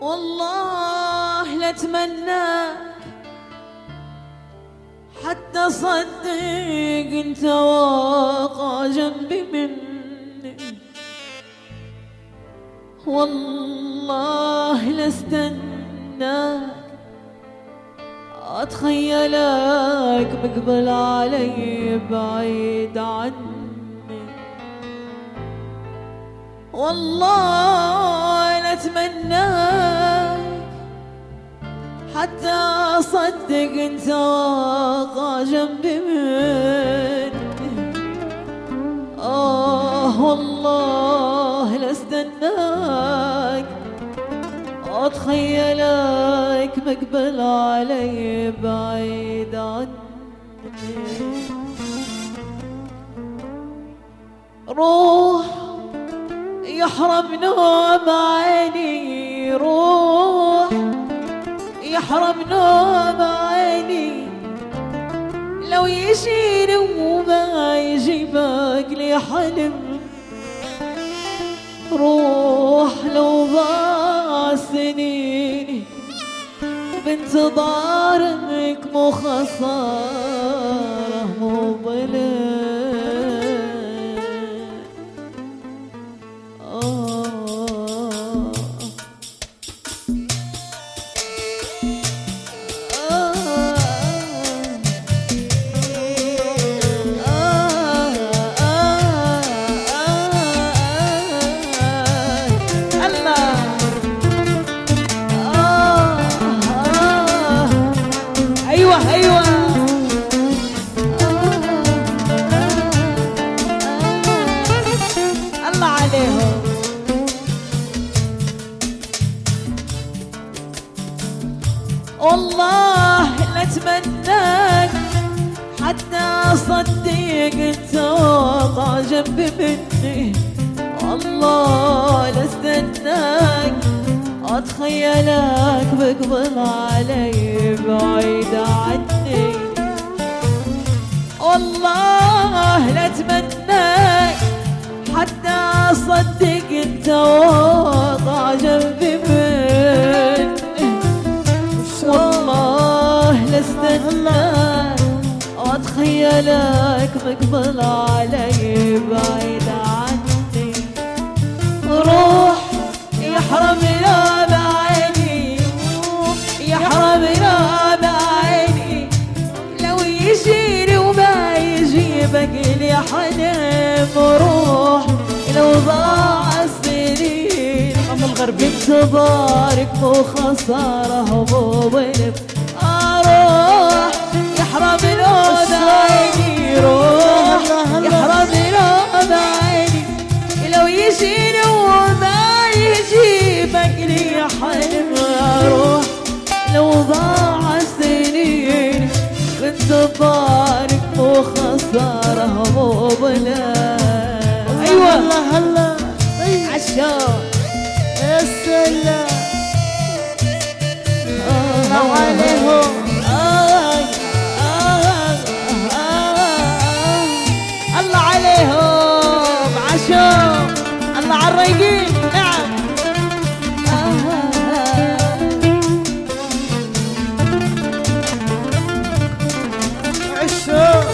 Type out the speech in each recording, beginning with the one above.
والله لا اتمنى حتى صدق انت واقع جنبي مني، والله لا استناك اتخيلك مقبل علي بعيد عني، والله لا اتمناك حتى اصدق انت واقع جنبي مني، والله لا استناك اتخيلك مقبل علي بعيد عني. روح يحرم نوم عيني، روح يحرم نوم عيني، لو يجيني وما يجيبك لي حلم، روح لو ضاع سنيني بانتظارك مو خسارة مو ظلم. والله لا اتمناك حتى اصدق انت واقع جنبي مني، والله لا استناك اتخيلك بقبل علي بعيد عني، والله لا اتمناك حتى اصدق انت واقع جنبي مني، والله لا استناك واتخيلك مقبل علي بعيد عني، روح يحرم نام عيني، يحرم نام عيني، لو يجيني وما يجيبك لي حلم، روح لو ضاع السنين بانتظارك مو خسارة مو ظلم، روح يحرم نوم عيني، روح يحرم نوم عيني، لو يجيني وما يجيبك لي حلم، روح لو ضاع السنين بانتظارك مو خسارة مو ظلم. ايوه هلا هلا عشان يا سلام الله عليهم، الله عليهم عشان الله عالرايقين. نعم عشان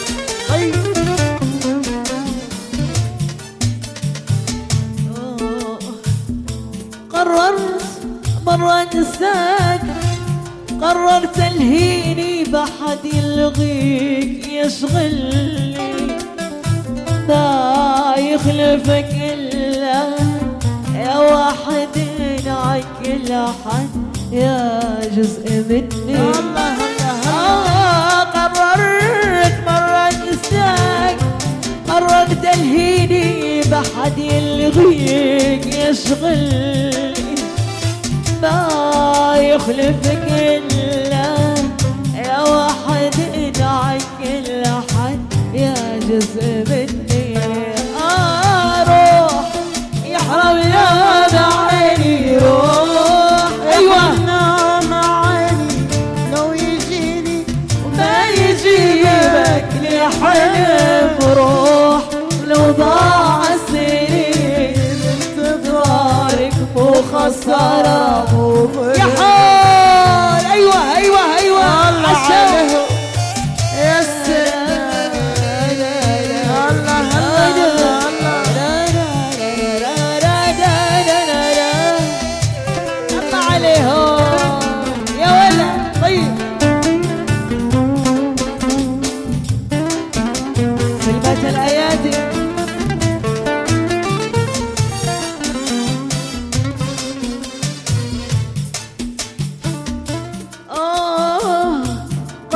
قررت مرة انساك، قررت الهيني بحد يلغيك يشغلني، ما يخلفك الا يا واحد عن كل حد يا جزء مني، قررت مرة انساك، قررت الهيني بحد يلغيك يشغلني، ما يخلفك إلا يا واحد عن كل حد يا جزء مني، روح يحرم نام عيني، روح أيوة نام عيني، لو يجيني وما يجيبك لي حلم، روح لو ضاع السنين بانتظارك مو خسارة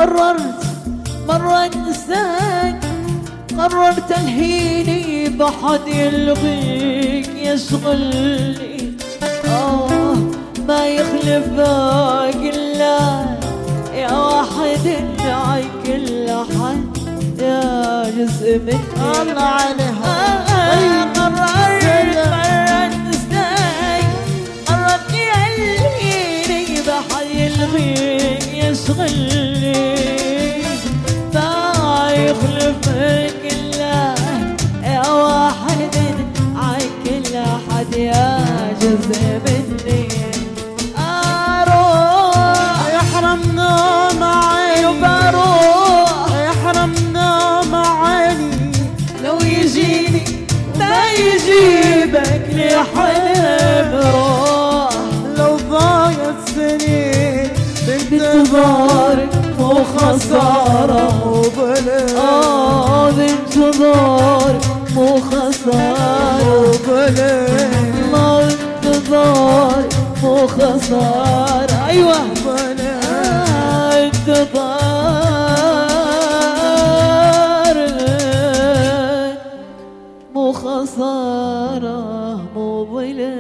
مرة انساك، قررت الهيني بحد يلغيك يشغلني. ما يخلفك الا يا واحد ادعي كل حد يا جزء مني. الله عليها قررت انساك، قررت الهيني بحد يلغيك يشغلني. ما يخلفك الا يا واحد عن كل حد يا جزء مني. اروح يحرمنا معاني وبروح يحرمنا معاني لو يجيني ما يجيبك لحلم. روح لو ضاعت سنين بانتظارك مو خسارة وبلا بانتظارك مو خسارة وبلا ما انتظارك مو خسارة. أيوة انتظارك مو خسارة مو ظلم.